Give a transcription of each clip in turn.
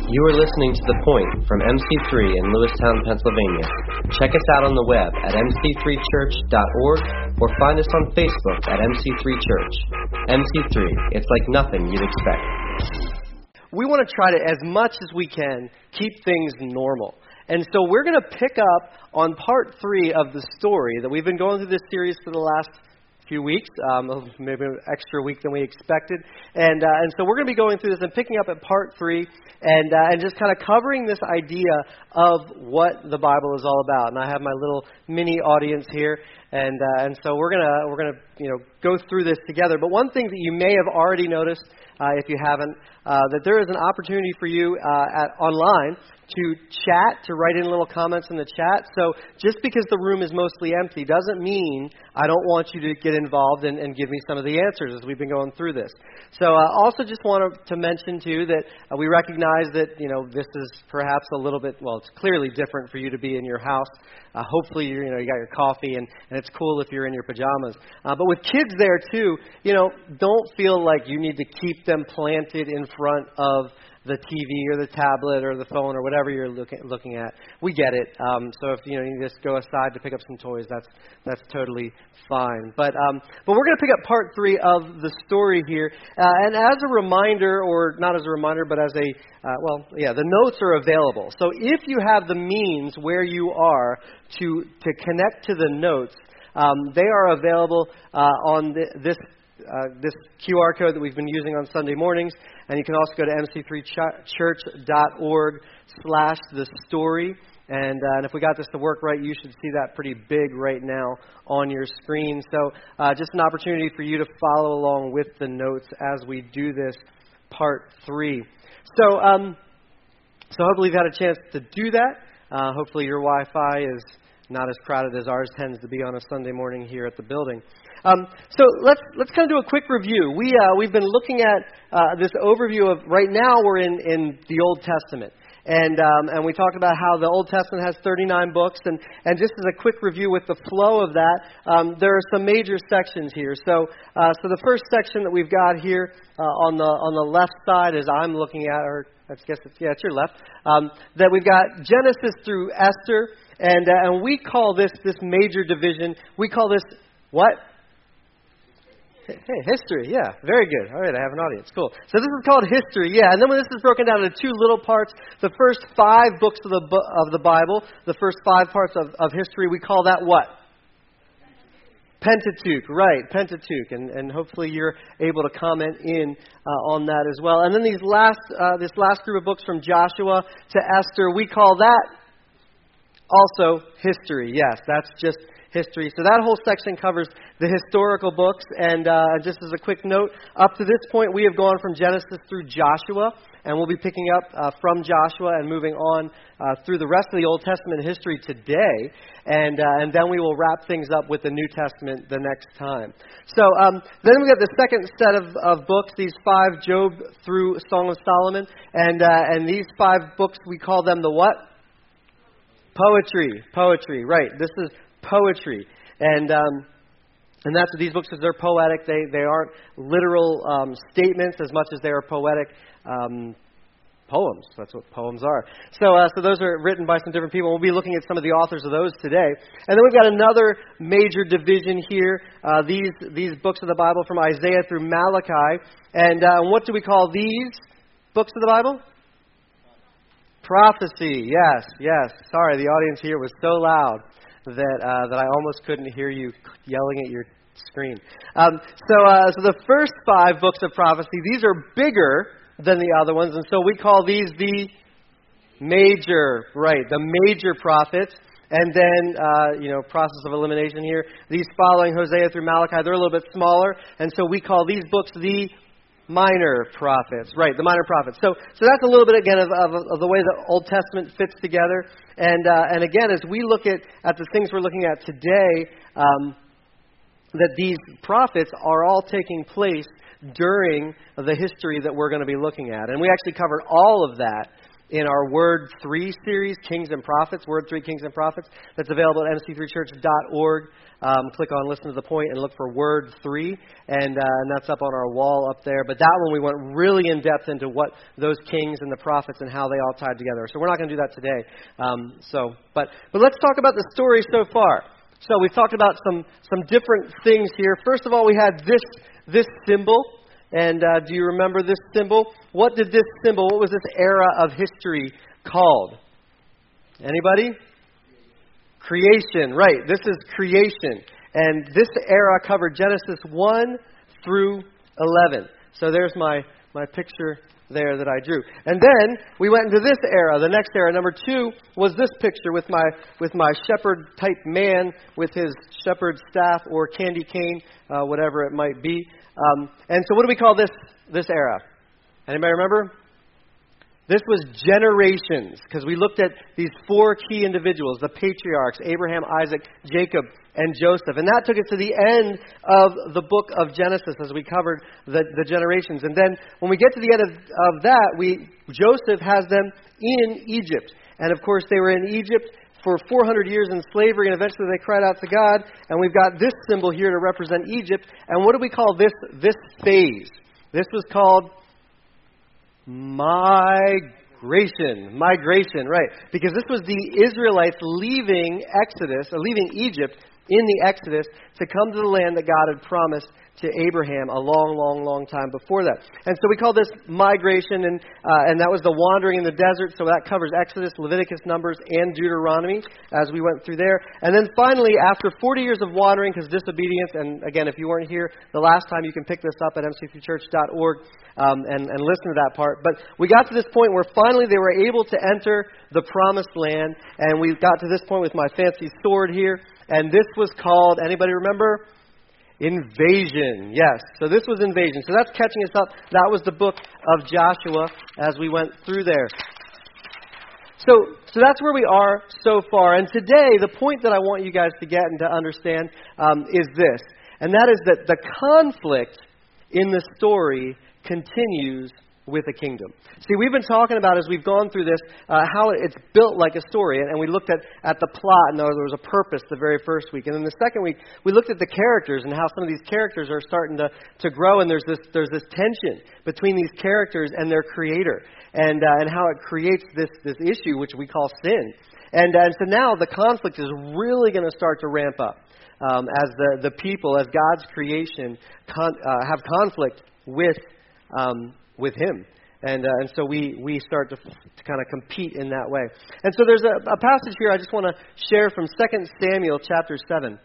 You are listening to The Point from MC3 in Lewistown, Pennsylvania. Check us out on the web at mc3church.org or find us on Facebook at MC3 Church. MC3, it's like nothing you'd expect. We want to try to, as much as we can, keep things normal. And so we're going to pick up on part 3 of the story that we've been going through this series for the last few weeks, maybe an extra week than we expected. And so we're going to be going through this and picking up at part 3 and just kind of covering this idea of what the Bible is all about. And I have my little mini audience here, and so we're gonna go through this together. But one thing that you may have already noticed, if you haven't, that there is an opportunity for you online to chat, to write in little comments in the chat. So just because the room is mostly empty doesn't mean I don't want you to get involved and give me some of the answers as we've been going through this. So also just wanted to mention too that we recognize that this is perhaps a little bit, well, it's clearly different for you to be in your house. Hopefully you got your coffee and it's cool if you're in your pajamas. But with kids there too, don't feel like you need to keep them planted in front of the TV or the tablet or the phone or whatever you're looking at. We get it. So if you just go aside to pick up some toys, that's totally fine. But we're going to pick up part 3 of the story here. And as a reminder, or not as a reminder, but as the notes are available. So if you have the means where you are to connect to the notes, they are available on this QR code that we've been using on Sunday mornings. And you can also go to mc3church.org/thestory. And if we got this to work right, you should see that pretty big right now on your screen. So just an opportunity for you to follow along with the notes as we do this part 3. So hopefully you've had a chance to do that. Hopefully your Wi-Fi is not as crowded as ours tends to be on a Sunday morning here at the building. So let's kind of do a quick review. We've been looking at this overview of, right now we're in the Old Testament. And we talked about how the Old Testament has 39 books. And just as a quick review with the flow of that, there are some major sections here. So the first section that we've got here on the left side as I'm looking at, or I guess it's your left, that we've got Genesis through Esther. And we call this major division, we call this what? Hey, history, yeah, very good. All right, I have an audience, cool. So this is called history, yeah. And then when this is broken down into 2 little parts, the first 5 books of the Bible, the first 5 parts of history, we call that what? Pentateuch, right, Pentateuch. And hopefully you're able to comment in on that as well. And then this last group of books from Joshua to Esther, we call that also history. Yes, that's just history. So that whole section covers the historical books. And just as a quick note, up to this point, we have gone from Genesis through Joshua. And we'll be picking up from Joshua and moving on through the rest of the Old Testament history today. And then we will wrap things up with the New Testament the next time. So then we got the second set of books, these 5, Job through Song of Solomon. And these 5 books, we call them the what? Poetry, right. This is poetry. And that's what these books are. They're poetic. They aren't literal statements as much as they are poetic poems. That's what poems are. So those are written by some different people. We'll be looking at some of the authors of those today. And then we've got another major division here. These books of the Bible from Isaiah through Malachi. And what do we call these books of the Bible? Prophecy. Yes. Sorry, the audience here was so loud that I almost couldn't hear you yelling at your screen. So the first 5 books of prophecy, these are bigger than the other ones, and so we call these the major prophets. And then, process of elimination here. These following Hosea through Malachi, they're a little bit smaller, and so we call these books the minor prophets. Right, the minor prophets. So that's a little bit, again, of the way the Old Testament fits together. And again, as we look at the things we're looking at today, that these prophets are all taking place during the history that we're going to be looking at. And we actually covered all of that in our Word 3 series, Kings and Prophets, Word 3, Kings and Prophets. That's available at mc3church.org. Click on Listen to the Point and look for Word 3, and that's up on our wall up there. But that one we went really in depth into what those kings and the prophets and how they all tied together. So we're not going to do that today. But let's talk about the story so far. So we've talked about some different things here. First of all, we had this symbol. And do you remember this symbol? What did this symbol, what was this era of history called? Anybody? Creation, right. This is creation. And this era covered Genesis 1 through 11. So there's my picture there that I drew. And then we went into this era, the next era. Number 2 was this picture with my shepherd type man with his shepherd staff or candy cane, whatever it might be. And so what do we call this era? Anybody remember? This was generations, because we looked at these 4 key individuals, the patriarchs, Abraham, Isaac, Jacob, and Joseph. And that took us to the end of the book of Genesis as we covered the generations. And then when we get to the end of that, Joseph has them in Egypt. And of course, they were in Egypt for 400 years in slavery, and eventually they cried out to God. And we've got this symbol here to represent Egypt. And what do we call this phase? This was called migration, right? Because this was the Israelites leaving Egypt in the Exodus to come to the land that God had promised to Abraham a long time before that. And so we call this migration, and that was the wandering in the desert, so that covers Exodus, Leviticus, Numbers, and Deuteronomy as we went through there. And then finally, after 40 years of wandering, because disobedience, and again, if you weren't here the last time, you can pick this up at mc3church.org and listen to that part. But we got to this point where finally they were able to enter the promised land, and we got to this point with my fancy sword here, and this was called, anybody remember? Invasion. Yes. So this was invasion. So that's catching us up. That was the book of Joshua as we went through there. So that's where we are so far. And today, the point that I want you guys to get and to understand is this. And that is that the conflict in the story continues with a kingdom. See, we've been talking about, as we've gone through this, how it's built like a story. And we looked at the plot, and there was a purpose the very first week. And then the second week, we looked at the characters and how some of these characters are starting to grow. And there's this tension between these characters and their creator. And how it creates this issue, which we call sin. And so now the conflict is really going to start to ramp up as the people, as God's creation, have conflict with Him. And so we start to kind of compete in that way. And so there's a passage here I just want to share from 2 Samuel chapter 7.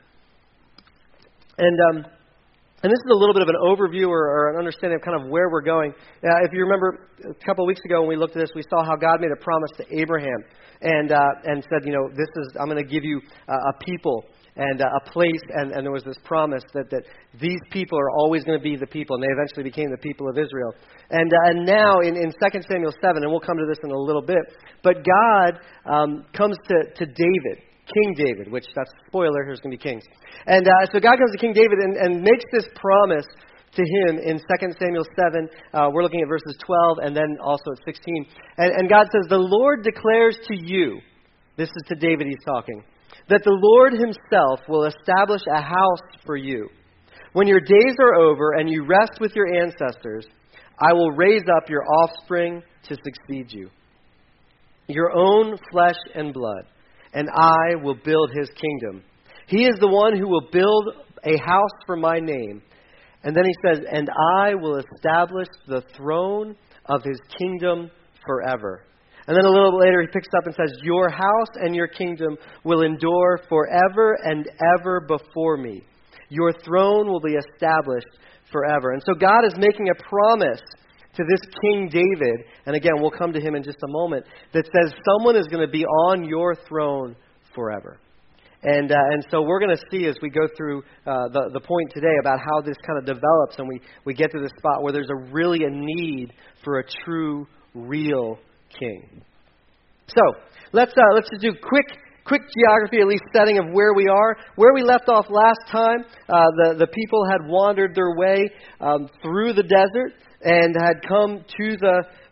And this is a little bit of an overview or an understanding of kind of where we're going. If you remember a couple of weeks ago when we looked at this, we saw how God made a promise to Abraham and said, I'm going to give you a people and a place, and there was this promise that these people are always going to be the people, and they eventually became the people of Israel. And now in 2 Samuel 7, and we'll come to this in a little bit, but God comes to David, King David, which that's spoiler, here's going to be kings. And so God comes to King David and makes this promise to him in 2 Samuel 7. We're looking at verses 12 and then also at 16. And God says, "The Lord declares to you," this is to David he's talking, "that the Lord Himself will establish a house for you. When your days are over and you rest with your ancestors, I will raise up your offspring to succeed you, your own flesh and blood, and I will build His kingdom. He is the one who will build a house for my name." And then he says, "And I will establish the throne of His kingdom forever." And then a little bit later he picks up and says, "Your house and your kingdom will endure forever and ever before me. Your throne will be established forever." And so God is making a promise to this King David, and again, we'll come to him in just a moment, that says someone is going to be on your throne forever. And so we're going to see as we go through the point today about how this kind of develops, and we get to this spot where there's really a need for a true, real king. So let's just do quick geography, at least setting of where we are. Where we left off last time, the people had wandered their way through the desert and had come to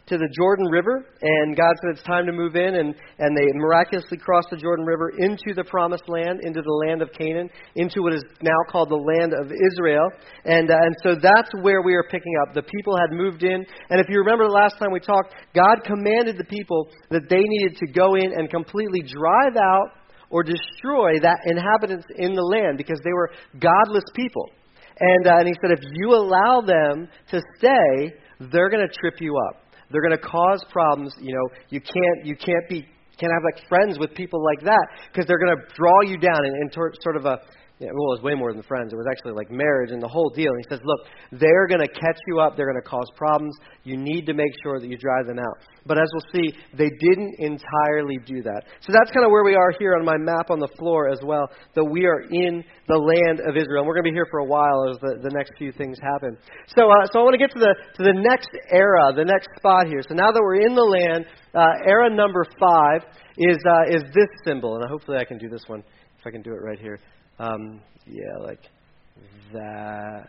to the Jordan River, and God said it's time to move in, and they miraculously crossed the Jordan River into the promised land, into the land of Canaan, into what is now called the land of Israel. And so that's where we are picking up. The people had moved in, and if you remember the last time we talked, God commanded the people that they needed to go in and completely drive out or destroy that inhabitants in the land because they were godless people. And he said, if you allow them to stay, they're going to trip you up. They're going to cause problems. You know, you can't have like friends with people like that because they're going to draw you down in sort of a, well, it was way more than friends. It was actually like marriage and the whole deal. And he says, look, they're going to catch you up. They're going to cause problems. You need to make sure that you drive them out. But as we'll see, they didn't entirely do that. So that's kind of where we are here on my map on the floor as well, that we are in the land of Israel. And we're going to be here for a while as the next few things happen. So I want to get to the next era, the next spot here. So now that we're in the land, era number 5 is this symbol. And hopefully I can do this one, if I can do it right here. Yeah, like that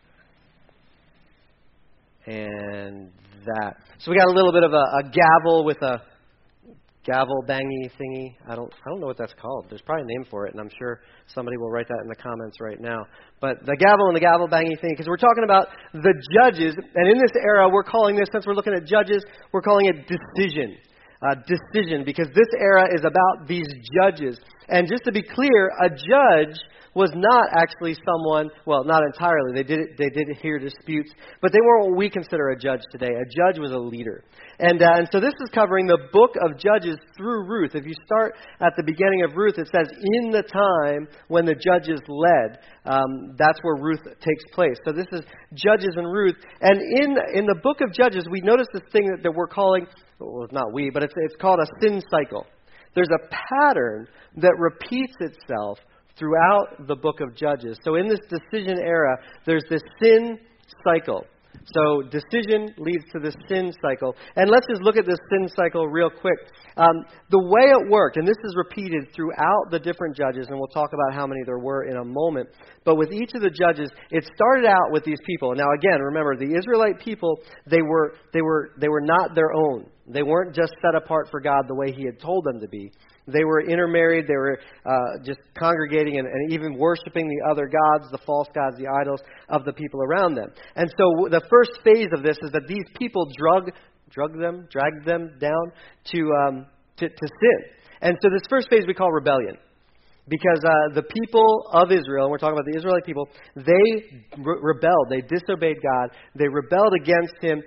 and that. So we got a little bit of a gavel with a gavel bangy thingy. I don't know what that's called. There's probably a name for it, and I'm sure somebody will write that in the comments right now. But the gavel and the gavel bangy thingy, because we're talking about the judges, and in this era, we're calling this, since we're looking at judges, we're calling it decision. Decision, because this era is about these judges. And just to be clear, a judge was not actually someone, well, not entirely. They did hear disputes, but they weren't what we consider a judge today. A judge was a leader. And so this is covering the book of Judges through Ruth. If you start at the beginning of Ruth, it says, in the time when the judges led. That's where Ruth takes place. So this is Judges and Ruth. And in the book of Judges, we notice this thing that we're calling, well, not we, but it's called a sin cycle. There's a pattern that repeats itself throughout the book of Judges. So in this decision era, there's this sin cycle. So decision leads to this sin cycle. And let's just look at this sin cycle real quick. The way it worked, and this is repeated throughout the different judges, and we'll talk about how many there were in a moment. But with each of the judges, it started out with these people. Now again, remember, the Israelite people, they were not their own. They weren't just set apart for God the way He had told them to be. They were intermarried. They were just congregating and even worshiping the other gods, the false gods, the idols of the people around them. And so the first phase of this is that these people dragged them down to sin. And so this first phase we call rebellion. Because the people of Israel, and we're talking about the Israelite people, they rebelled. They disobeyed God. They rebelled against Him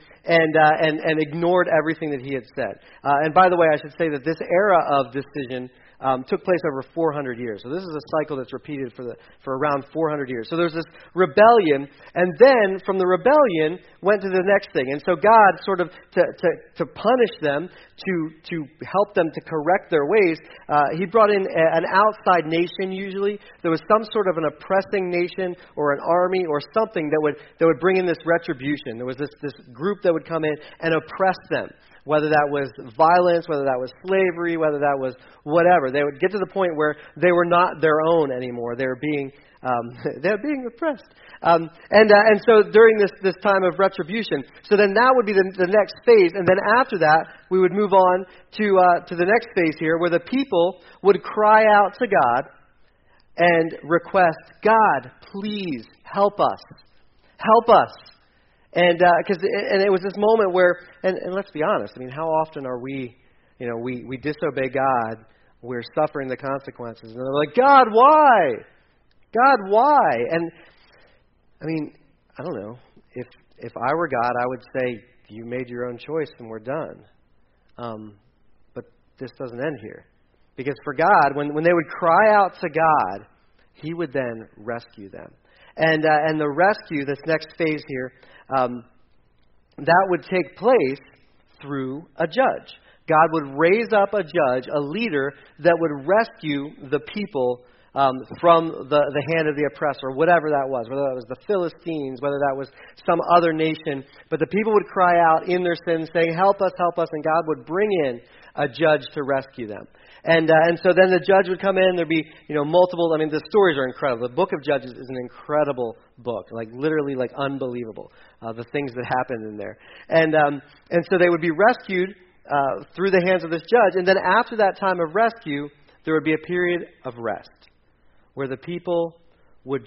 and ignored everything that He had said. And by the way, I should say that this era of decision took place over 400 years. So this is a cycle that's repeated for around 400 years. So there's this rebellion, and then from the rebellion went to the next thing. And so God sort of, to punish them, to help them to correct their ways, He brought in an outside nation usually. There was some sort of an oppressing nation or an army or something that would bring in this retribution. There was this group that would come in and oppress them. Whether that was violence, whether that was slavery, whether that was whatever. They would get to the point where they were not their own anymore. They were being oppressed. And so during this time of retribution, so then that would be the next phase. And then after that, we would move on to the next phase here, where the people would cry out to God and request, God, please help us. Help us. And it was this moment where, and let's be honest, I mean, how often are we disobey God, we're suffering the consequences, and they're like, God, why? God, why? And I mean, I don't know, if I were God, I would say, you made your own choice and we're done. But this doesn't end here. Because for God, when they would cry out to God, He would then rescue them. And the rescue, this next phase here, that would take place through a judge. God would raise up a judge, a leader, that would rescue the people from the hand of the oppressor, whatever that was, whether that was the Philistines, whether that was some other nation. But the people would cry out in their sins, saying, help us, and God would bring in a judge to rescue them. And so then the judge would come in. There'd be multiple. I mean, the stories are incredible. The book of Judges is an incredible book, like literally like unbelievable. The things that happened in there, and so they would be rescued through the hands of this judge. And then after that time of rescue, there would be a period of rest, where the people would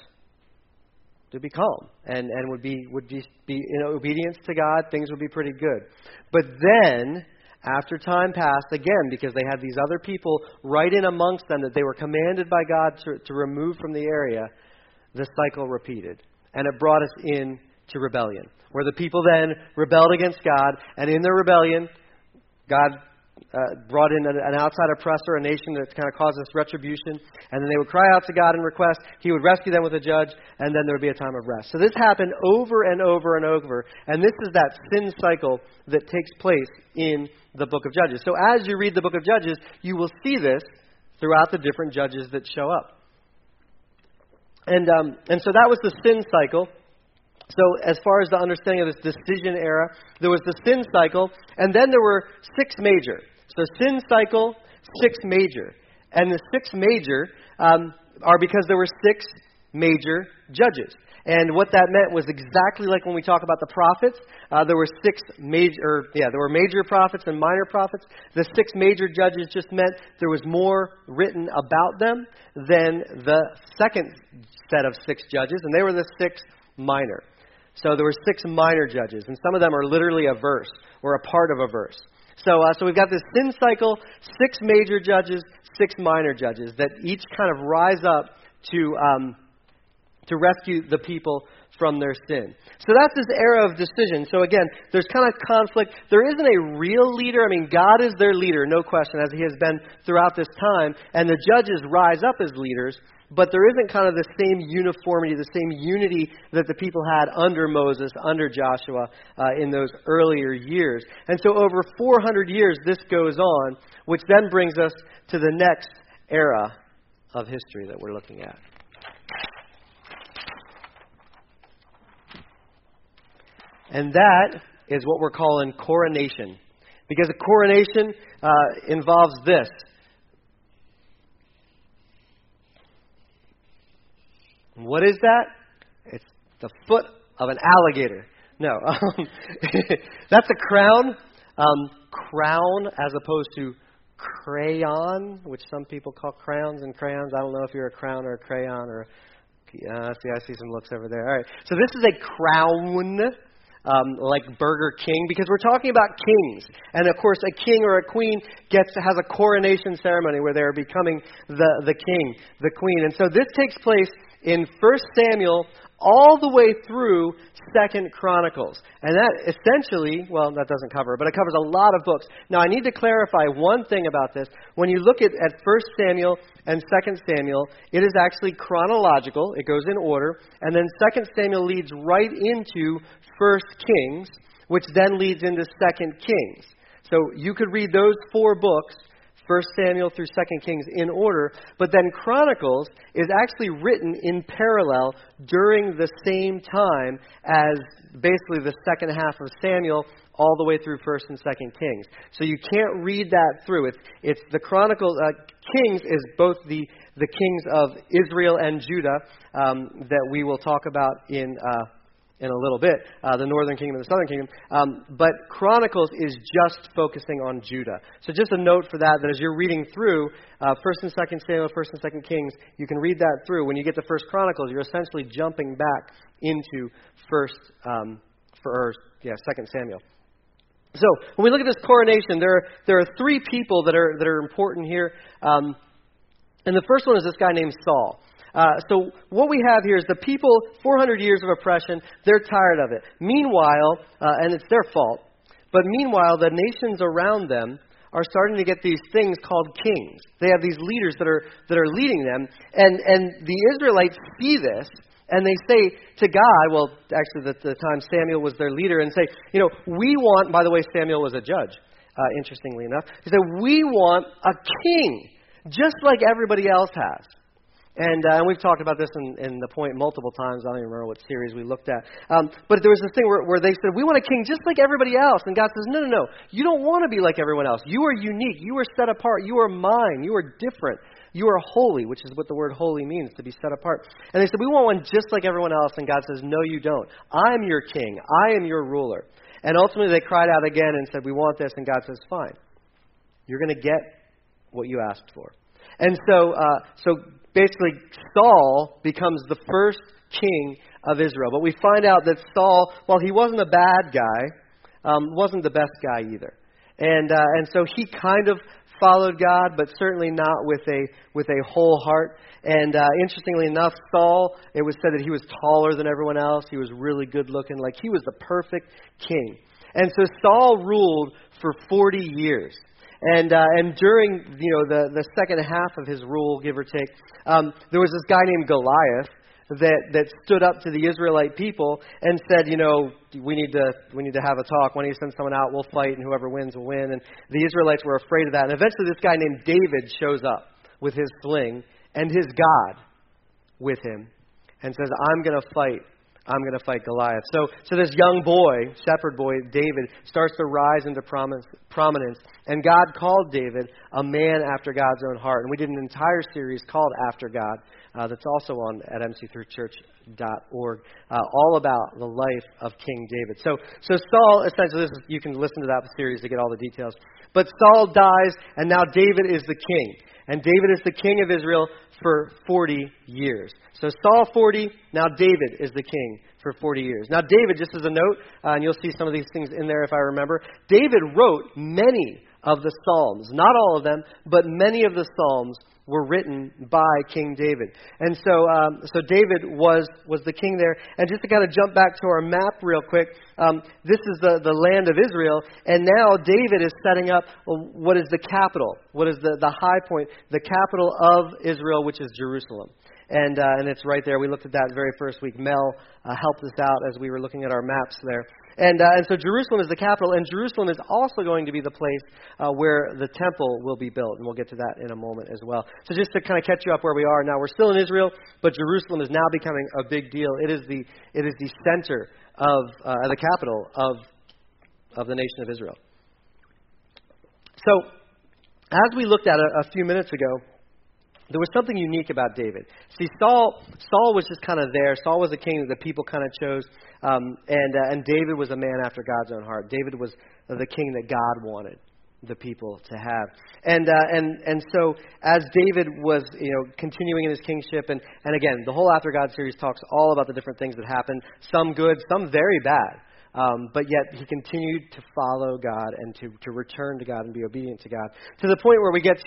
be calm and would just be in obedience to God. Things would be pretty good. But then, after time passed, again, because they had these other people right in amongst them that they were commanded by God to remove from the area, the cycle repeated. And it brought us into rebellion, where the people then rebelled against God, and in their rebellion, God brought in an outside oppressor, a nation that kind of caused this retribution, and then they would cry out to God in request. He would rescue them with a judge, and then there would be a time of rest. So this happened over and over and over, and this is that sin cycle that takes place in the book of Judges. So as you read the book of Judges, you will see this throughout the different judges that show up. And so that was the sin cycle. So as far as the understanding of this decision era, there was the sin cycle, and then there were 6 major. So sin cycle, 6 major. And the 6 major are because there were 6 major judges. And what that meant was exactly like when we talk about the prophets. There were there were major prophets and minor prophets. The 6 major judges just meant there was more written about them than the second set of 6 judges, and they were the 6 minor. So there were 6 minor judges, and some of them are literally a verse or a part of a verse. So we've got this sin cycle, 6 major judges, 6 minor judges that each kind of rise up to rescue the people from their sin. So that's this era of decision. So again, there's kind of conflict. There isn't a real leader. I mean, God is their leader, no question, as he has been throughout this time. And the judges rise up as leaders, but there isn't kind of the same uniformity, the same unity that the people had under Moses, under Joshua in those earlier years. And so over 400 years, this goes on, which then brings us to the next era of history that we're looking at. And that is what we're calling coronation. Because a coronation involves this. What is that? It's the foot of an alligator. No. That's a crown. Crown as opposed to crayon, which some people call crowns and crayons. I don't know if you're a crown or a crayon or I see some looks over there. All right. So this is a crown. Like Burger King, because we're talking about kings. And of course, a king or a queen has a coronation ceremony where they're becoming the king, the queen. And so this takes place in 1 Samuel all the way through 2 Chronicles. And that essentially, well, that doesn't cover it, but it covers a lot of books. Now, I need to clarify one thing about this. When you look at 1 Samuel and 2 Samuel, it is actually chronological. It goes in order. And then 2 Samuel leads right into 1 Kings, which then leads into 2 Kings. So you could read those 4 books, 1 Samuel through 2 Kings, in order, but then Chronicles is actually written in parallel during the same time as basically the second half of Samuel all the way through 1 and 2 Kings. So you can't read that through. It's the Chronicles. Kings is both the kings of Israel and Judah that we will talk about in a little bit, the northern kingdom and the southern kingdom. But Chronicles is just focusing on Judah. So just a note for that as you're reading through 1 and 2 Samuel, 1 and 2 Kings, you can read that through. When you get to 1 Chronicles, you're essentially jumping back into 2 Samuel. So when we look at this coronation, there are 3 people that are important here. And the first one is this guy named Saul. So what we have here is the people, 400 years of oppression, they're tired of it. Meanwhile, and it's their fault, but meanwhile, the nations around them are starting to get these things called kings. They have these leaders that are leading them, and the Israelites see this, and they say to God, well, actually at the time Samuel was their leader, and say, we want, by the way, Samuel was a judge, interestingly enough. He said, we want a king, just like everybody else has. And we've talked about this in The Point multiple times. I don't even remember what series we looked at. But there was this thing where they said, we want a king just like everybody else. And God says, no. You don't want to be like everyone else. You are unique. You are set apart. You are mine. You are different. You are holy, which is what the word holy means, to be set apart. And they said, we want one just like everyone else. And God says, no, you don't. I'm your king. I am your ruler. And ultimately they cried out again and said, we want this. And God says, fine. You're going to get what you asked for. And so basically Saul becomes the first king of Israel. But we find out that Saul, while he wasn't a bad guy, wasn't the best guy either. And so he kind of followed God, but certainly not with a whole heart. And interestingly enough, Saul, it was said that he was taller than everyone else. He was really good looking, like he was the perfect king. And so Saul ruled for 40 years. And during the second half of his rule, give or take, there was this guy named Goliath that stood up to the Israelite people and said, we need to have a talk. Why don't you send someone out? We'll fight, and whoever wins will win. And the Israelites were afraid of that. And eventually, this guy named David shows up with his sling and his God with him, and says, I'm going to fight Goliath. So this young boy, shepherd boy, David, starts to rise into prominence. And God called David a man after God's own heart. And we did an entire series called After God that's also on at mc3church.org, all about the life of King David. So Saul, essentially, you can listen to that series to get all the details. But Saul dies, and now David is the king. And David is the king of Israel for 40 years. So Saul 40, now David is the king for 40 years. Now David, just as a note, and you'll see some of these things in there if I remember, David wrote many of the Psalms. Not all of them, but many of the Psalms were written by King David. And so David was the king there. And just to kind of jump back to our map real quick, this is the land of Israel. And now David is setting up what is the capital, what is the high point, the capital of Israel, which is Jerusalem. And it's right there. We looked at that very first week. Mel helped us out as we were looking at our maps there. And so Jerusalem is the capital, and Jerusalem is also going to be the place where the temple will be built, and we'll get to that in a moment as well. So just to kind of catch you up where we are now, we're still in Israel, but Jerusalem is now becoming a big deal. It is the center of the capital of the nation of Israel. So as we looked at a few minutes ago, there was something unique about David. See, Saul was just kind of there. Saul was a king that the people kind of chose, and David was a man after God's own heart. David was the king that God wanted the people to have. And so as David was, continuing in his kingship, and again, the whole After God series talks all about the different things that happened, some good, some very bad. But yet he continued to follow God and to return to God and be obedient to God. To the point where we get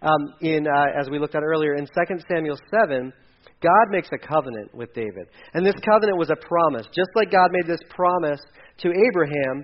to, as we looked at earlier, in 2 Samuel 7, God makes a covenant with David. And this covenant was a promise. Just like God made this promise to Abraham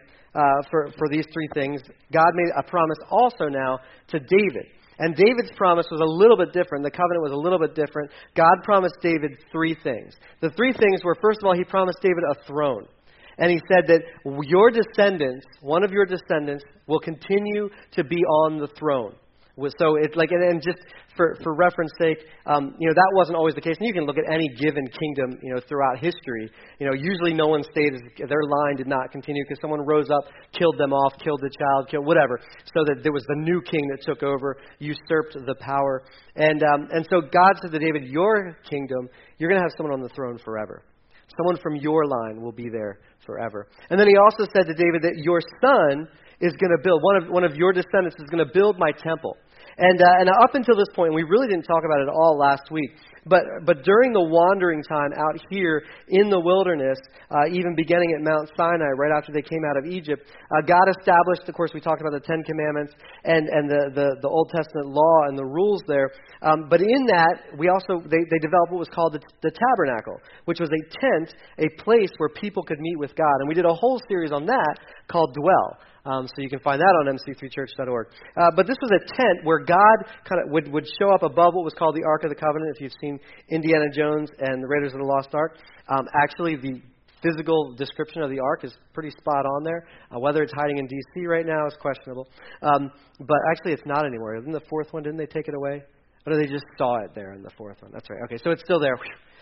for these three things, God made a promise also now to David. And David's promise was a little bit different. The covenant was a little bit different. God promised David three things. The three things were, first of all, he promised David a throne. And he said that your descendants, one of your descendants, will continue to be on the throne. So it's like, and just for reference sake, that wasn't always the case. And you can look at any given kingdom, throughout history. Usually no one stayed, their line did not continue because someone rose up, killed them off, killed the child, killed whatever. So that there was the new king that took over, usurped the power. And so God said to David, your kingdom, you're going to have someone on the throne forever. Someone from your line will be there forever. And then he also said to David that your son is going to build, one of your descendants is going to build my temple. And up until this point, we really didn't talk about it all last week, but during the wandering time out here in the wilderness, even beginning at Mount Sinai, right after they came out of Egypt, God established, of course, we talked about the Ten Commandments and the Old Testament law and the rules there. But in that, they developed what was called the tabernacle, which was a tent, a place where people could meet with God. And we did a whole series on that called Dwell. So you can find that on mc3church.org. But this was a tent where God kind of would show up above what was called the Ark of the Covenant. If you've seen Indiana Jones and the Raiders of the Lost Ark, actually the physical description of the Ark is pretty spot on there. Whether it's hiding in D.C. right now is questionable. But actually it's not anymore. Isn't the fourth one, didn't they take it away? But they just saw it there in the fourth one. That's right. Okay, so it's still there.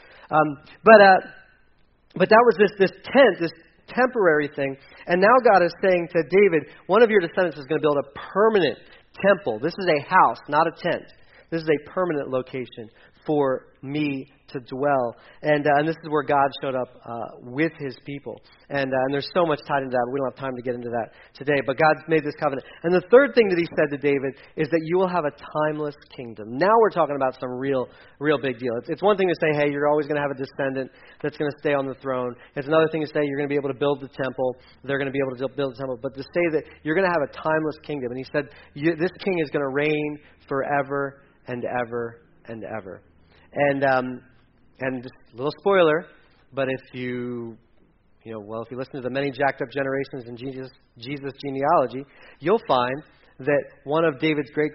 But that was this tent, this temporary thing. And now God is saying to David, one of your descendants is going to build a permanent temple. This is a house, not a tent. This is a permanent location for me to dwell. And this is where God showed up with his people. And there's so much tied into that. We don't have time to get into that today. But God's made this covenant. And the third thing that he said to David is that you will have a timeless kingdom. Now we're talking about some real big deal. It's one thing to say, hey, you're always going to have a descendant that's going to stay on the throne. It's another thing to say you're going to be able to build the temple. They're going to be able to build the temple. But to say that you're going to have a timeless kingdom. And he said, this king is going to reign forever and ever and ever. And just a little spoiler, but if you listen to the many jacked up generations in Jesus genealogy, you'll find that one of David's great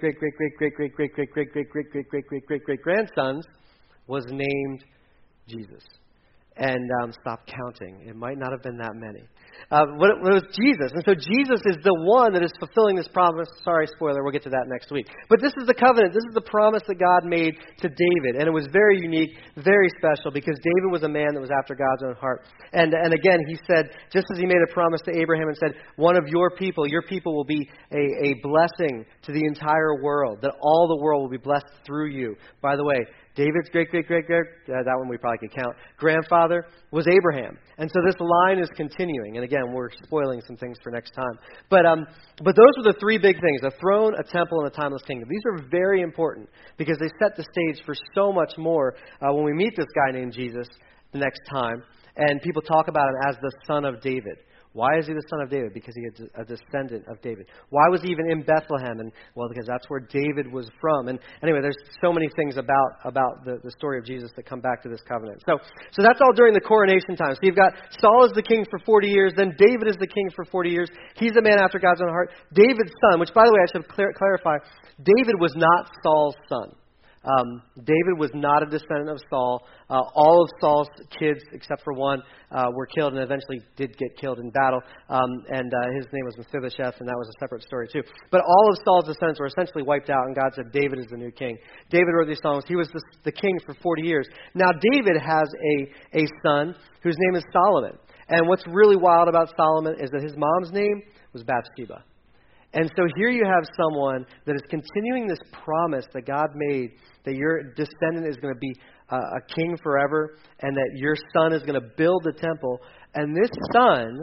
grandsons was named Jesus. And stop counting. It might not have been that many. But it was Jesus. And so Jesus is the one that is fulfilling this promise. Sorry, spoiler, we'll get to that next week. But this is the covenant. This is the promise that God made to David. And it was very unique, very special, because David was a man that was after God's own heart. And again, he said, just as he made a promise to Abraham and said, one of your people will be a blessing to the entire world, that all the world will be blessed through you. By the way, David's great, that one we probably could count, grandfather was Abraham. And so this line is continuing. And again, we're spoiling some things for next time. But those were the three big things, a throne, a temple, and a timeless kingdom. These are very important because they set the stage for so much more when we meet this guy named Jesus the next time. And people talk about him as the son of David. Why is he the son of David? Because he is a descendant of David. Why was he even in Bethlehem? And well, because that's where David was from. And anyway, there's so many things about the story of Jesus that come back to this covenant. So that's all during the coronation time. So you've got Saul is the king for 40 years. Then David is the king for 40 years. He's a man after God's own heart. David's son, which by the way, I should clarify, David was not Saul's son. David was not a descendant of Saul. All of Saul's kids, except for one, were killed and eventually did get killed in battle. And his name was Mephibosheth, and that was a separate story too. But all of Saul's descendants were essentially wiped out, and God said, David is the new king. David wrote these songs. He was the king for 40 years. Now, David has a son whose name is Solomon. And what's really wild about Solomon is that his mom's name was Bathsheba. And so here you have someone that is continuing this promise that God made that your descendant is going to be a king forever and that your son is going to build the temple. And this son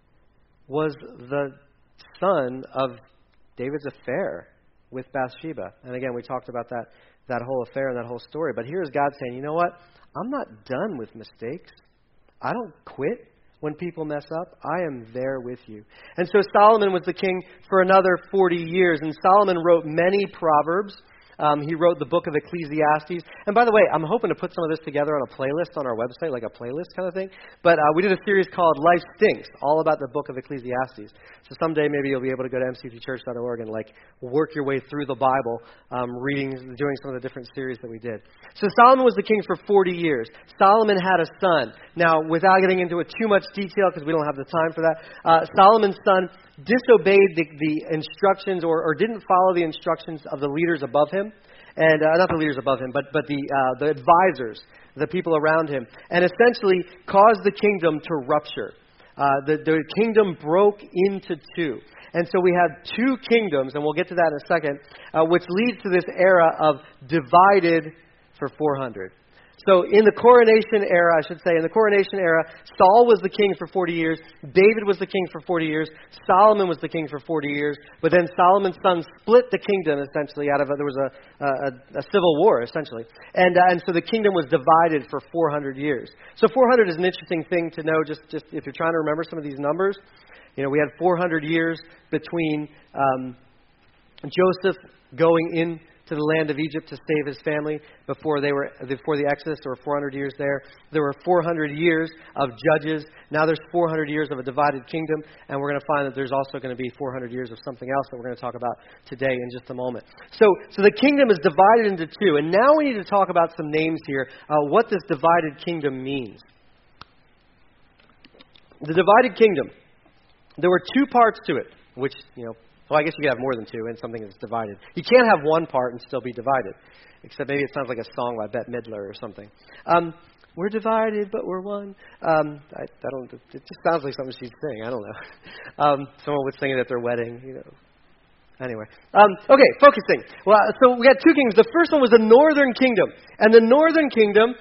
was the son of David's affair with Bathsheba. And again, we talked about that whole affair and that whole story. But here's God saying, you know what? I'm not done with mistakes. I don't quit when people mess up. I am there with you. And so Solomon was the king for another 40 years. And Solomon wrote many proverbs. He wrote the book of Ecclesiastes. And by the way, I'm hoping to put some of this together on a playlist on our website, like a playlist kind of thing. But we did a series called Life Stinks, all about the book of Ecclesiastes. So someday maybe you'll be able to go to mc3church.org and work your way through the Bible, doing some of the different series that we did. So Solomon was the king for 40 years. Solomon had a son. Now, without getting into it too much detail, because we don't have the time for that, Solomon's son disobeyed the instructions or didn't follow the instructions of the leaders above him. And not the leaders above him, but the advisors, the people around him, and essentially caused the kingdom to rupture. The kingdom broke into two. And so we have two kingdoms, and we'll get to that in a second, which leads to this era of divided for 400. So in the coronation era, Saul was the king for 40 years. David was the king for 40 years. Solomon was the king for 40 years. But then Solomon's son split the kingdom, essentially, there was a civil war, essentially. And so the kingdom was divided for 400 years. So 400 is an interesting thing to know, just if you're trying to remember some of these numbers. You know, we had 400 years between Joseph going in to the land of Egypt to save his family before the Exodus. There were 400 years there. There were 400 years of judges. Now there's 400 years of a divided kingdom, and we're going to find that there's also going to be 400 years of something else that we're going to talk about today in just a moment. So the kingdom is divided into two, and now we need to talk about some names here, what this divided kingdom means. The divided kingdom, there were two parts to it, which, Well, I guess you could have more than two in something that's divided. You can't have one part and still be divided. Except maybe it sounds like a song by Bette Midler or something. We're divided, but we're one. I don't. It just sounds like something she'd sing. I don't know. Someone would sing it at their wedding, you know. Anyway. Okay, focusing. Well, so we had two kingdoms. The first one was the northern kingdom. And the northern kingdom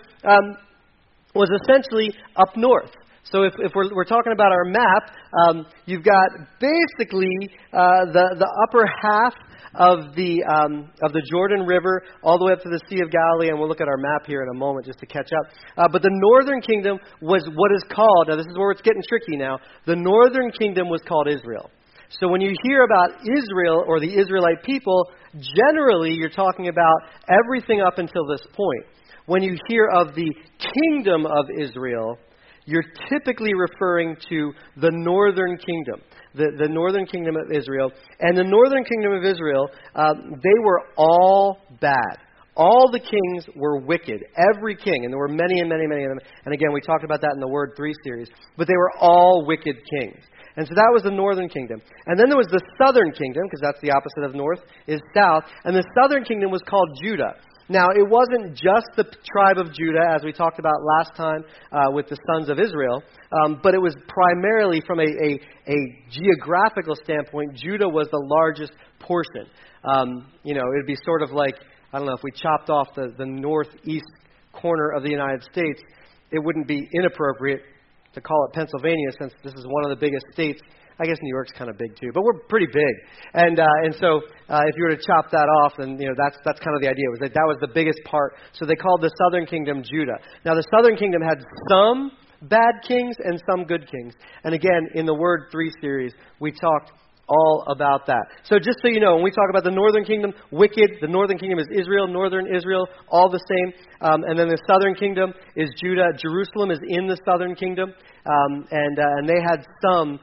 was essentially up north. So if we're talking about our map, you've got basically the upper half of the Jordan River all the way up to the Sea of Galilee, and we'll look at our map here in a moment just to catch up. But the northern kingdom was what is called, now this is where it's getting tricky now, the northern kingdom was called Israel. So when you hear about Israel or the Israelite people, generally you're talking about everything up until this point. When you hear of the kingdom of Israel, you're typically referring to the northern kingdom, the northern kingdom of Israel. And the northern kingdom of Israel, they were all bad. All the kings were wicked. Every king, and there were many and many, many of them. And again, we talked about that in the Word 3 series. But they were all wicked kings. And so that was the northern kingdom. And then there was the southern kingdom, because that's the opposite of north, is south. And the southern kingdom was called Judah. Now, it wasn't just the tribe of Judah, as we talked about last time with the sons of Israel, but it was primarily from a geographical standpoint, Judah was the largest portion. It would be sort of like, I don't know, if we chopped off the northeast corner of the United States, it wouldn't be inappropriate to call it Pennsylvania, since this is one of the biggest states. I guess New York's kind of big too, but we're pretty big. And so if you were to chop that off, then that's kind of the idea. Was that was the biggest part. So they called the southern kingdom Judah. Now the southern kingdom had some bad kings and some good kings. And again, in the Word 3 series, we talked all about that. So just so you know, when we talk about the northern kingdom, wicked, the northern kingdom is Israel, northern Israel, all the same. And then the southern kingdom is Judah. Jerusalem is in the southern kingdom. And they had some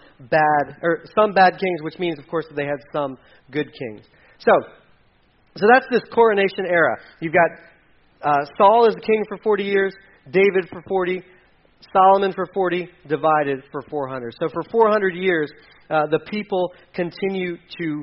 bad kings, which means, of course, that they had some good kings. So that's this coronation era. You've got Saul as the king for 40 years, David for 40, Solomon for 40, divided for 400. So for 400 years, the people continue to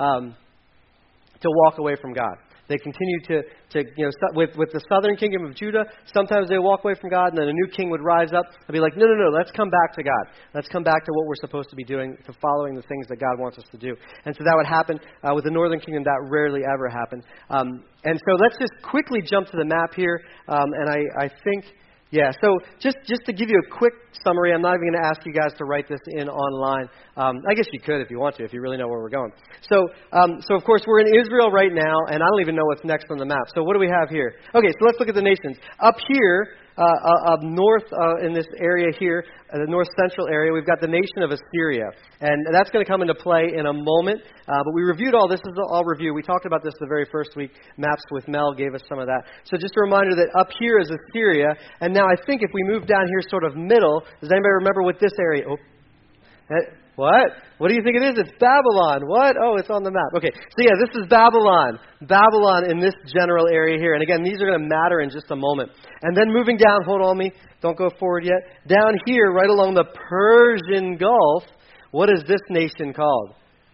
walk away from God. They continue to with the southern kingdom of Judah, sometimes they walk away from God, and then a new king would rise up and be like, no, let's come back to God. Let's come back to what we're supposed to be doing, to following the things that God wants us to do. And so that would happen with the northern kingdom. That rarely ever happened. And so let's just quickly jump to the map here. And I think... Yeah, so just to give you a quick summary, I'm not even going to ask you guys to write this in online. I guess you could if you want to, if you really know where we're going. So of course, we're in Israel right now, and I don't even know what's next on the map. So what do we have here? Okay, so let's look at the nations. Up here, up north in this area here, the north central area, we've got the nation of Assyria. And that's going to come into play in a moment. But we reviewed all this. This is all review. We talked about this the very first week. Maps with Mel gave us some of that. So just a reminder that up here is Assyria. And now I think if we move down here sort of middle, does anybody remember what this area... What? What do you think it is? It's Babylon. What? Oh, it's on the map. Okay, so yeah, this is Babylon. Babylon in this general area here. And again, these are going to matter in just a moment. And then moving down, hold on me, don't go forward yet. Down here, right along the Persian Gulf, what is this nation called?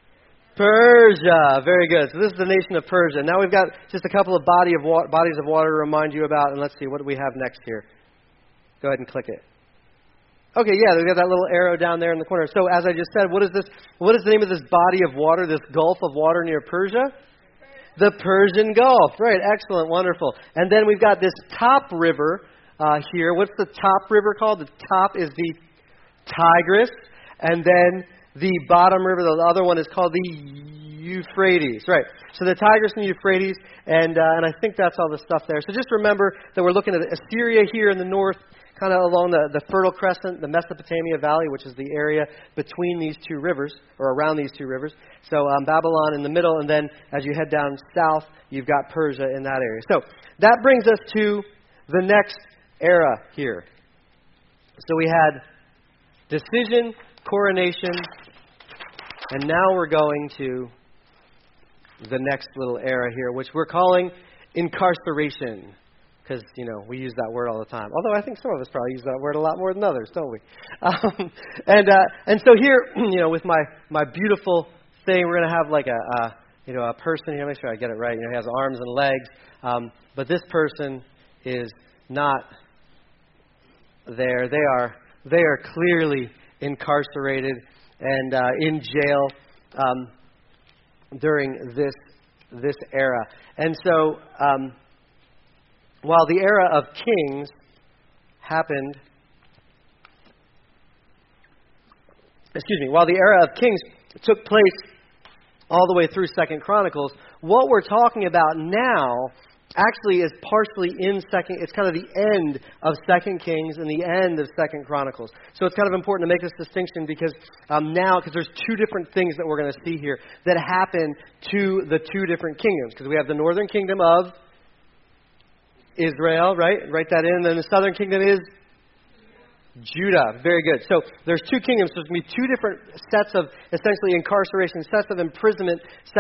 Persia. Very good. So this is the nation of Persia. Now we've got just a couple of bodies of water to remind you about. And let's see, what do we have next here? Go ahead and click it. Okay, yeah, they've got that little arrow down there in the corner. So as I just said, what is this? What is the name of this body of water, this gulf of water near Persia? The Persian Gulf. Right, excellent, wonderful. And then we've got this top river here. What's the top river called? The top is the Tigris. And then the bottom river, the other one, is called the Euphrates. Right, so the Tigris and Euphrates. And I think that's all the stuff there. So just remember that we're looking at Assyria here in the north, kind of along the Fertile Crescent, the Mesopotamia Valley, which is the area between these two rivers, or around these two rivers. So Babylon in the middle, and then as you head down south, you've got Persia in that area. So that brings us to the next era here. So we had decision, coronation, and now we're going to the next little era here, which we're calling incarceration. Because, we use that word all the time. Although I think some of us probably use that word a lot more than others, don't we? And so here, with my beautiful say we're going to have like a person here. Make sure I get it right. He has arms and legs, but this person is not there. They are clearly incarcerated and in jail during this era. And so, while the era of kings happened, while the era of kings took place all the way through 2 Chronicles, what we're talking about now actually is partially in it's kind of the end of 2 Kings and the end of 2 Chronicles. So it's kind of important to make this distinction because because there's two different things that we're going to see here that happen to the two different kingdoms. Because we have the northern kingdom of Israel, right? Write that in. And then the southern kingdom is Judah. Very good. So there's two kingdoms. So there's going to be two different sets of essentially incarceration, sets of imprisonment,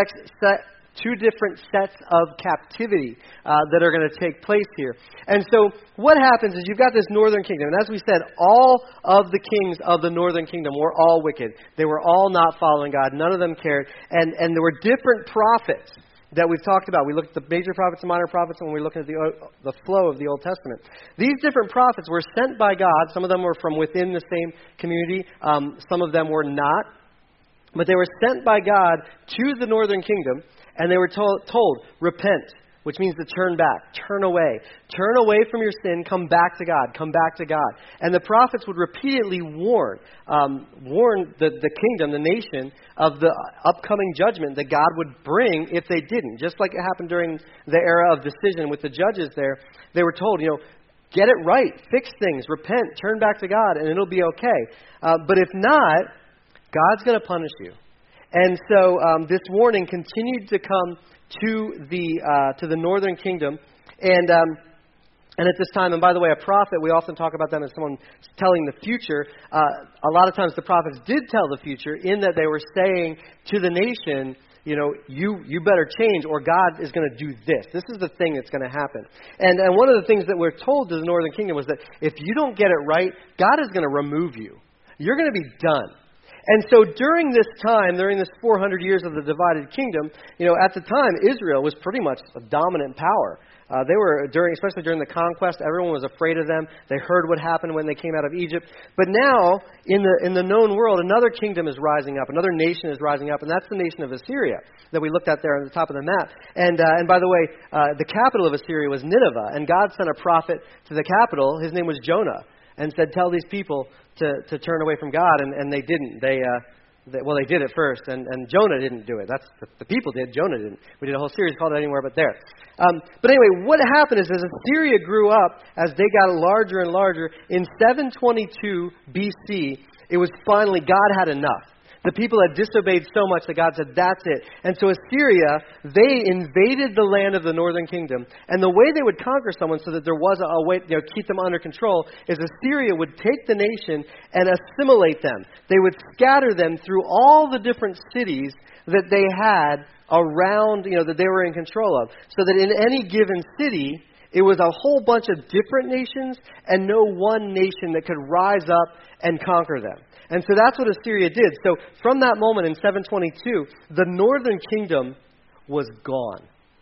two different sets of captivity that are going to take place here. And so what happens is you've got this northern kingdom. And as we said, all of the kings of the northern kingdom were all wicked. They were all not following God. None of them cared. And there were different prophets that we've talked about. We looked at the major prophets and minor prophets when we were looking at the flow of the Old Testament. These different prophets were sent by God. Some of them were from within the same community. Some of them were not. But they were sent by God to the northern kingdom, and they were told, repent, which means to turn back, turn away from your sin, come back to God, come back to God. And the prophets would repeatedly warn the kingdom, the nation, of the upcoming judgment that God would bring if they didn't. Just like it happened during the era of decision with the judges there, they were told, get it right, fix things, repent, turn back to God, and it'll be okay. But if not, God's going to punish you. And so this warning continued to come to the northern kingdom, and at this time, and by the way, a prophet, we often talk about them as someone telling the future. A lot of times the prophets did tell the future in that they were saying to the nation, you better change or God is going to do this. This is the thing that's going to happen. And one of the things that we're told to the northern kingdom was that if you don't get it right, God is going to remove you. You're going to be done. And so during this time, during this 400 years of the divided kingdom, at the time, Israel was pretty much a dominant power. They were, especially during the conquest, everyone was afraid of them. They heard what happened when they came out of Egypt. But now, in the known world, another kingdom is rising up. Another nation is rising up, and that's the nation of Assyria that we looked at there on the top of the map. And by the way, the capital of Assyria was Nineveh, and God sent a prophet to the capital. His name was Jonah, and said, tell these people to turn away from God, and they didn't. They did it first, and Jonah didn't do it. That's the people did. Jonah didn't. We did a whole series called Anywhere But There. But anyway, what happened is as Assyria grew up, as they got larger and larger, in 722 BC, it was finally God had enough. The people had disobeyed so much that God said, that's it. And so Assyria, they invaded the land of the northern kingdom. And the way they would conquer someone so that there was a way to keep them under control is Assyria would take the nation and assimilate them. They would scatter them through all the different cities that they had around, that they were in control of. So that in any given city, it was a whole bunch of different nations and no one nation that could rise up and conquer them. And so that's what Assyria did. So from that moment in 722, the northern kingdom was gone.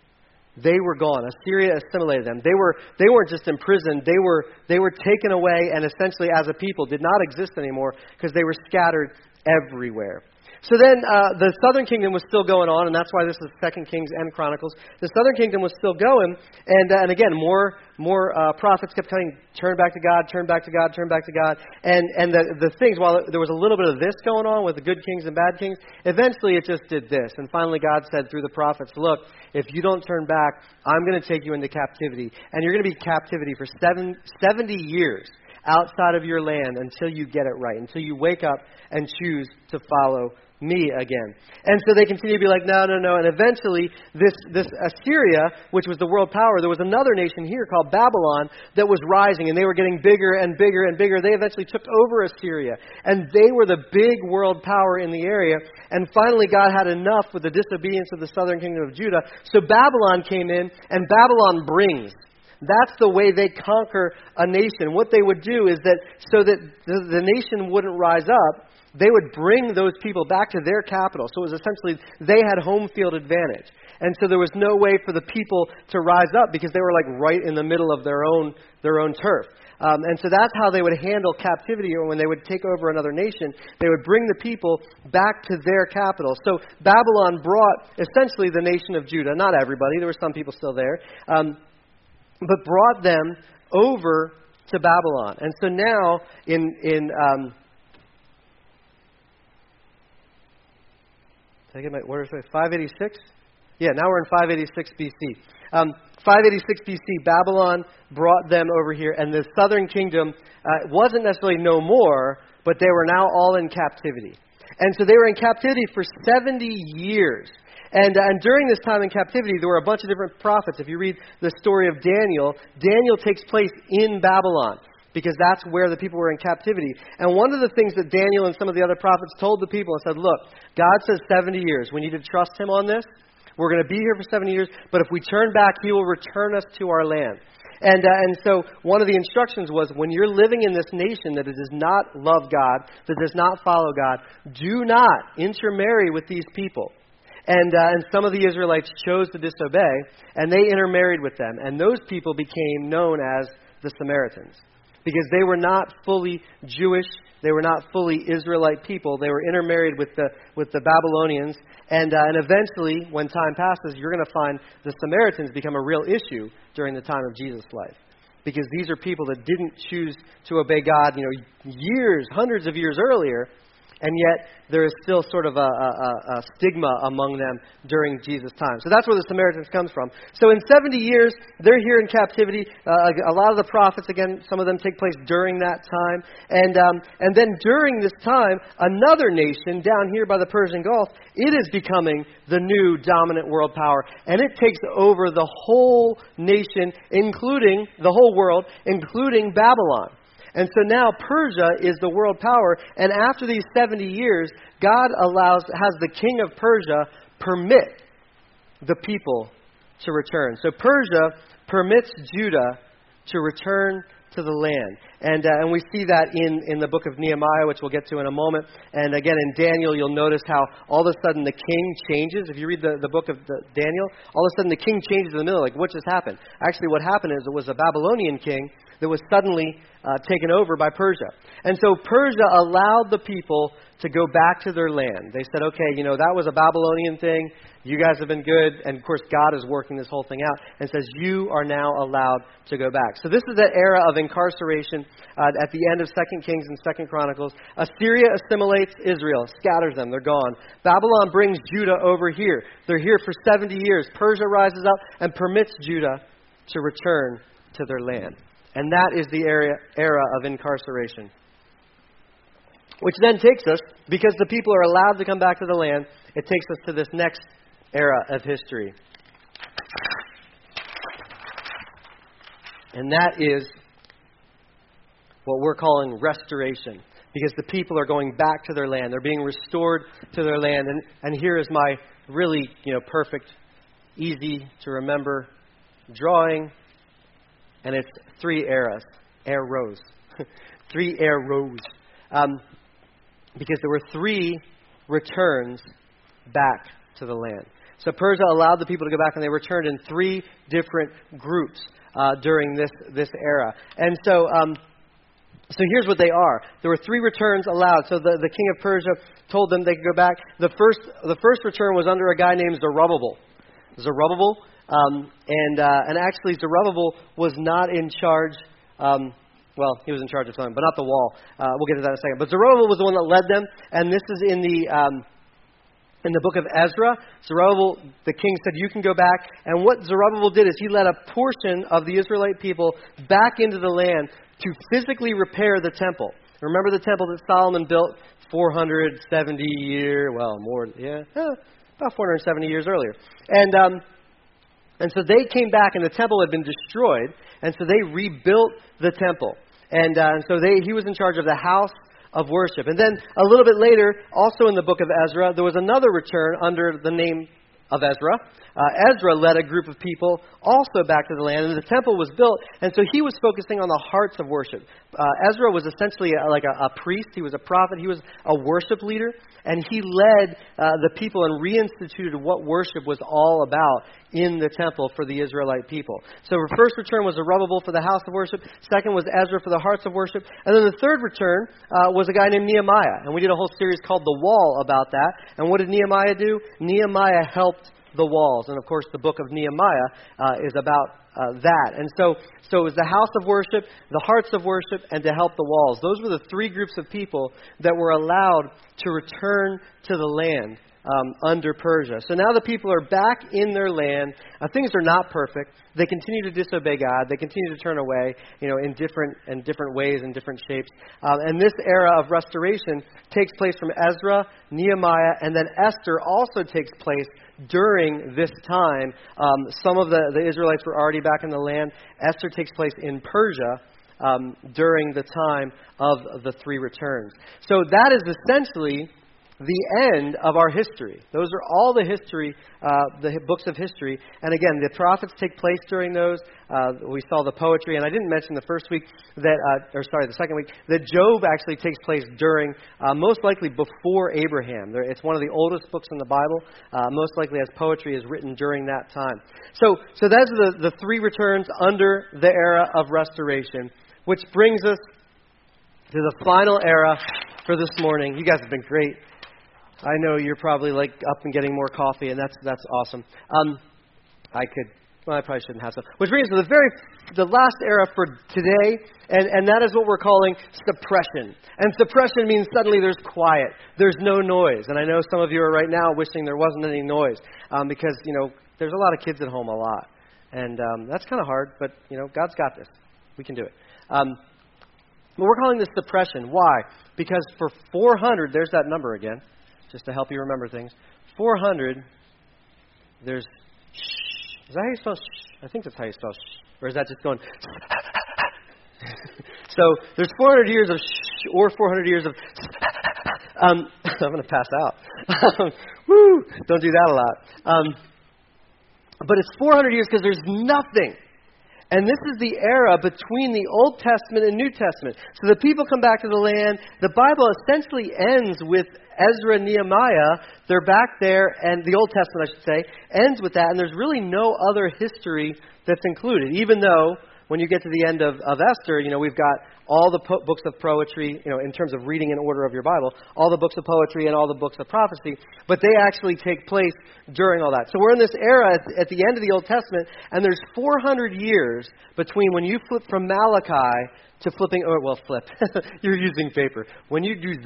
They were gone. Assyria assimilated them. They weren't just imprisoned. They were taken away and essentially as a people did not exist anymore because they were scattered everywhere. So then the southern kingdom was still going on, and that's why this is 2 Kings and Chronicles. The southern kingdom was still going, and again, more prophets kept coming, turn back to God, turn back to God, turn back to God. And the things, while there was a little bit of this going on with the good kings and bad kings, eventually it just did this. And finally God said through the prophets, look, if you don't turn back, I'm going to take you into captivity. And you're going to be in captivity for 70 years outside of your land until you get it right, until you wake up and choose to follow me again. And so they continue to be like, no. And eventually, this Assyria, which was the world power, there was another nation here called Babylon that was rising, and they were getting bigger and bigger and bigger. They eventually took over Assyria, and they were the big world power in the area. And finally, God had enough with the disobedience of the southern kingdom of Judah. So Babylon came in, and Babylon brings. That's the way they conquer a nation. What they would do is that so that the nation wouldn't rise up, they would bring those people back to their capital. So it was essentially they had home field advantage. And so there was no way for the people to rise up because they were like right in the middle of their own turf. And so that's how they would handle captivity, or when they would take over another nation, they would bring the people back to their capital. So Babylon brought essentially the nation of Judah, not everybody, there were some people still there, but brought them over to Babylon. And so now what is it, 586? Yeah, now we're in 586 BC. 586 BC, Babylon brought them over here, and the southern kingdom wasn't necessarily no more, but they were now all in captivity. And so they were in captivity for 70 years. And during this time in captivity, there were a bunch of different prophets. If you read the story of Daniel, Daniel takes place in Babylon, because that's where the people were in captivity. And one of the things that Daniel and some of the other prophets told the people and said, look, God says 70 years. We need to trust him on this. We're going to be here for 70 years, but if we turn back, he will return us to our land. And so one of the instructions was, when you're living in this nation that does not love God, that does not follow God, do not intermarry with these people. And some of the Israelites chose to disobey, and they intermarried with them. And those people became known as the Samaritans, because they were not fully Jewish, they were not fully Israelite people. They were intermarried with the Babylonians. And eventually, when time passes, you're going to find the Samaritans become a real issue during the time of Jesus' life. Because these are people that didn't choose to obey God, years, hundreds of years earlier. And yet, there is still sort of a stigma among them during Jesus' time. So that's where the Samaritans comes from. So in 70 years, they're here in captivity. A lot of the prophets, again, some of them take place during that time. And then during this time, another nation down here by the Persian Gulf, it is becoming the new dominant world power. And it takes over the whole nation, including the whole world, including Babylon. And so now Persia is the world power, and after these 70 years, God has the king of Persia permit the people to return. So Persia permits Judah to return to the land. And we see that in the book of Nehemiah, which we'll get to in a moment. And again, in Daniel, you'll notice how all of a sudden the king changes. If you read the book of Daniel, all of a sudden the king changes in the middle. Like, what just happened? Actually, what happened is it was a Babylonian king that was suddenly taken over by Persia. And so Persia allowed the people to go back to their land. They said, okay, that was a Babylonian thing. You guys have been good. And of course, God is working this whole thing out and says, you are now allowed to go back. So this is the era of incarceration at the end of 2 Kings and 2 Chronicles. Assyria assimilates Israel, scatters them. They're gone. Babylon brings Judah over here. They're here for 70 years. Persia rises up and permits Judah to return to their land. And that is the era of incarceration. Which then takes us, because the people are allowed to come back to the land, it takes us to this next era of history. And that is what we're calling restoration. Because the people are going back to their land. They're being restored to their land. And here is my really, perfect, easy to remember drawing. And it's 3 eras. Arrows. 3 arrows. Because there were 3 returns back to the land. So Persia allowed the people to go back, and they returned in 3 different groups during this era. And so here's what they are. There were 3 returns allowed. So the king of Persia told them they could go back. The first return was under a guy named Zerubbabel. And actually Zerubbabel was not in charge. He was in charge of something, but not the wall. We'll get to that in a second. But Zerubbabel was the one that led them, and this is in the book of Ezra. Zerubbabel, the king, said, you can go back. And what Zerubbabel did is he led a portion of the Israelite people back into the land to physically repair the temple. Remember the temple that Solomon built 470 years, about 470 years earlier. And so they came back, and the temple had been destroyed, and so they rebuilt the temple. And so he was in charge of the house of worship. And then a little bit later, also in the book of Ezra, there was another return under the name of Ezra. Ezra led a group of people also back to the land, and the temple was built, and so he was focusing on the hearts of worship. Ezra was essentially like a priest. He was a prophet. He was a worship leader, and he led the people and reinstituted what worship was all about in the temple for the Israelite people. So the first return was Zerubbabel for the house of worship. Second was Ezra for the hearts of worship. And then the third return was a guy named Nehemiah. And we did a whole series called The Wall about that. And what did Nehemiah do? Nehemiah helped the walls. And of course, the book of Nehemiah is about that. And so it was the house of worship, the hearts of worship, and to help the walls. Those were the three groups of people that were allowed to return to the land under Persia. So now the people are back in their land. Things are not perfect. They continue to disobey God. They continue to turn away, in different ways and different shapes. And this era of restoration takes place from Ezra, Nehemiah, and then Esther also takes place during this time. Some of the Israelites were already back in the land. Esther takes place in Persia during the time of the three returns. So that is essentially the end of our history. Those are all the history, the books of history. And again, the prophets take place during those. We saw the poetry, and I didn't mention the second week, that Job actually takes place during, most likely before Abraham. It's one of the oldest books in the Bible, most likely as poetry is written during that time. So those are the three returns under the era of restoration, which brings us to the final era for this morning. You guys have been great. I know you're probably up and getting more coffee, and that's awesome. I probably shouldn't have some. Which brings us to the last era for today, and that is what we're calling suppression. And suppression means suddenly there's quiet. There's no noise. And I know some of you are right now wishing there wasn't any noise because, there's a lot of kids at home a lot. And that's kind of hard, but, God's got this. We can do it. But we're calling this suppression. Why? Because for 400, there's that number again, just to help you remember things. 400, there's shh. Is that how you spell shh? I think that's how you spell shh. Or is that just going So there's 400 years of shh or 400 years of I'm going to pass out. Woo! Don't do that a lot. But it's 400 years because there's nothing. And this is the era between the Old Testament and New Testament. So the people come back to the land. The Bible essentially ends with Ezra and Nehemiah. They're back there, and the Old Testament, I should say, ends with that. And there's really no other history that's included, even though when you get to the end of Esther, we've got all the books of poetry, in terms of reading in order of your Bible, all the books of poetry and all the books of prophecy, but they actually take place during all that. So we're in this era at the end of the Old Testament, and there's 400 years between when you flip from Malachi to flipping, you're using paper. When you do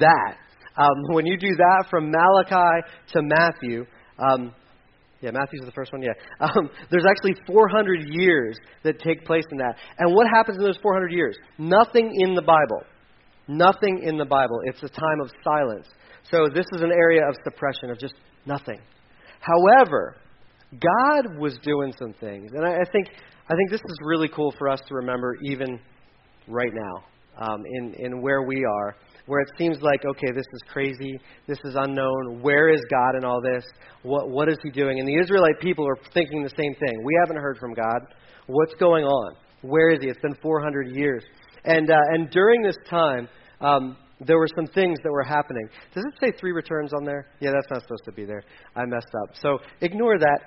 that from Malachi to Matthew, Matthew's the first one, there's actually 400 years that take place in that. And what happens in those 400 years? Nothing in the Bible. Nothing in the Bible. It's a time of silence. So this is an area of suppression, of just nothing. However, God was doing some things. And I think this is really cool for us to remember even right now, in where we are, where it seems like, okay, this is crazy, this is unknown, where is God in all this? What is He doing? And the Israelite people are thinking the same thing. We haven't heard from God. What's going on? Where is He? It's been 400 years. And during this time, there were some things that were happening. Does it say 3 returns on there? Yeah, that's not supposed to be there. I messed up. So ignore that.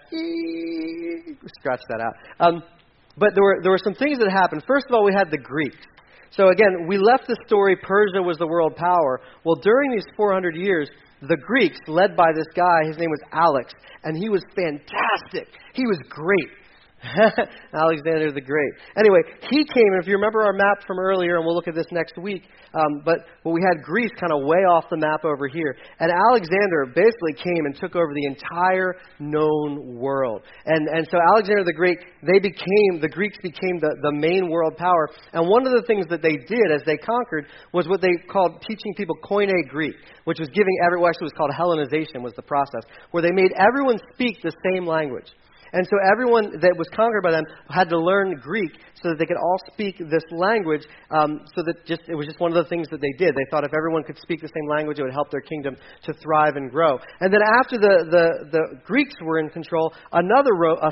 Scratch that out. But there were some things that happened. First of all, we had the Greeks. So again, we left the story, Persia was the world power. Well, during these 400 years, the Greeks, led by this guy, his name was Alex, and he was fantastic. He was great. Alexander the Great. Anyway, he came, and if you remember our map from earlier, and we'll look at this next week, but we had Greece kind of way off the map over here. And Alexander basically came and took over the entire known world. And so Alexander the Great, the Greeks became the main world power. And one of the things that they did as they conquered was what they called teaching people Koine Greek, which was giving everyone, actually it was called Hellenization was the process, where they made everyone speak the same language. And so everyone that was conquered by them had to learn Greek so that they could all speak this language. So that it was just one of the things that they did. They thought if everyone could speak the same language, it would help their kingdom to thrive and grow. And then after the Greeks were in control, another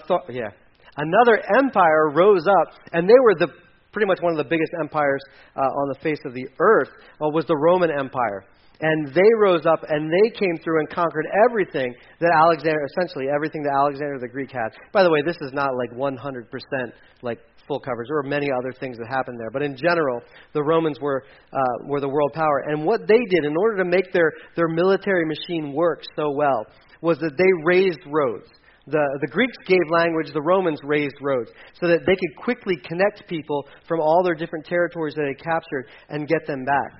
empire rose up, and they were pretty much one of the biggest empires on the face of the earth. Was the Roman Empire. And they rose up and they came through and conquered everything that essentially everything that Alexander the Greek had. By the way, this is not like 100% like full coverage. There were many other things that happened there. But in general, the Romans were the world power. And what they did in order to make their military machine work so well was that they raised roads. The Greeks gave language, the Romans raised roads, so that they could quickly connect people from all their different territories that they captured and get them back.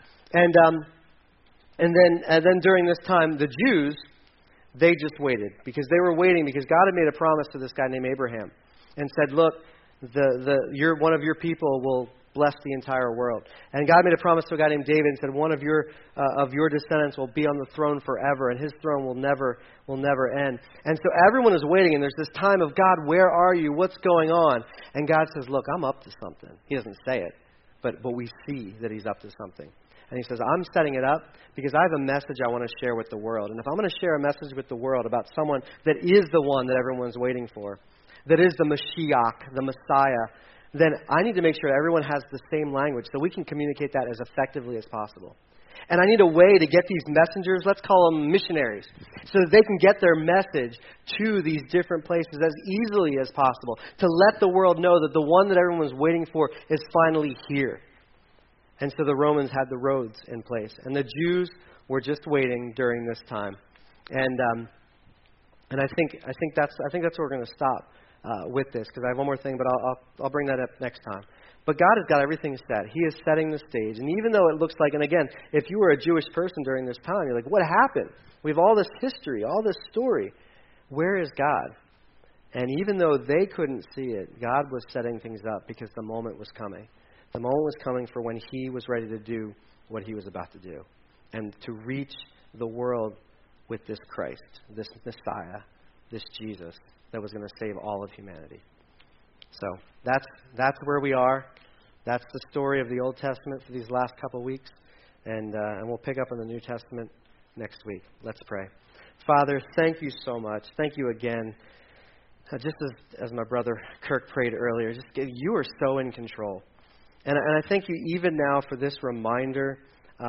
And then during this time, the Jews, they just waited because they were waiting because God had made a promise to this guy named Abraham and said, look, one of your people will bless the entire world. And God made a promise to a guy named David and said, one of your descendants will be on the throne forever, and his throne will never end. And so everyone is waiting, and there's this time of, God, where are you? What's going on? And God says, look, I'm up to something. He doesn't say it, but we see that he's up to something. And he says, I'm setting it up because I have a message I want to share with the world. And if I'm going to share a message with the world about someone that is the one that everyone's waiting for, that is the Mashiach, the Messiah, then I need to make sure everyone has the same language so we can communicate that as effectively as possible. And I need a way to get these messengers, let's call them missionaries, so that they can get their message to these different places as easily as possible, to let the world know that the one that everyone's waiting for is finally here. And so the Romans had the roads in place, and the Jews were just waiting during this time. And I think that's where we're going to stop with this, because I have one more thing, but I'll bring that up next time. But God has got everything set. He is setting the stage, and even though it looks like, and again, if you were a Jewish person during this time, you're like, what happened? We have all this history, all this story. Where is God? And even though they couldn't see it, God was setting things up because the moment was coming. The moment was coming for when he was ready to do what he was about to do and to reach the world with this Christ, this Messiah, this Jesus that was going to save all of humanity. So that's where we are. That's the story of the Old Testament for these last couple of weeks. And we'll pick up in the New Testament next week. Let's pray. Father, thank you so much. Thank you again. Just as my brother Kirk prayed earlier, you are so in control. And I thank you even now for this reminder,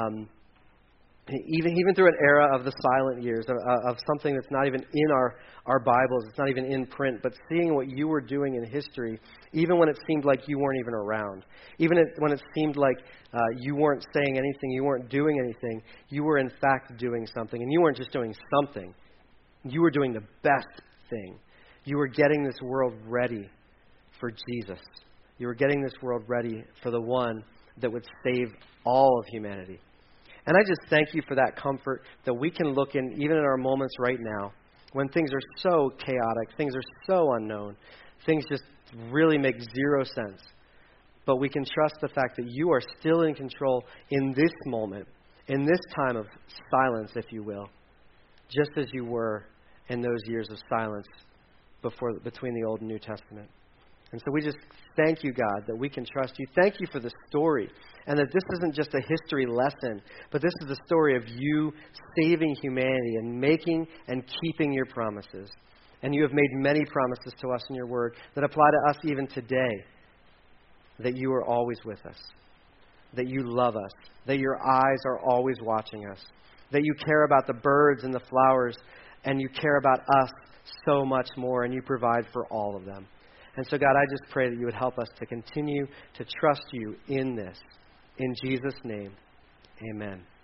even through an era of the silent years, of something that's not even in our Bibles, it's not even in print, but seeing what you were doing in history, even when it seemed like you weren't even around, even when it seemed like you weren't saying anything, you weren't doing anything, you were in fact doing something. And you weren't just doing something, you were doing the best thing. You were getting this world ready for Jesus. You were getting this world ready for the one that would save all of humanity. And I just thank you for that comfort that we can look in, even in our moments right now, when things are so chaotic, things are so unknown, things just really make zero sense. But we can trust the fact that you are still in control in this moment, in this time of silence, if you will, just as you were in those years of silence between the Old and New Testament. And so we just thank you, God, that we can trust you. Thank you for the story, and that this isn't just a history lesson, but this is the story of you saving humanity and making and keeping your promises. And you have made many promises to us in your word that apply to us even today, that you are always with us, that you love us, that your eyes are always watching us, that you care about the birds and the flowers, and you care about us so much more, and you provide for all of them. And so, God, I just pray that you would help us to continue to trust you in this. In Jesus' name, amen.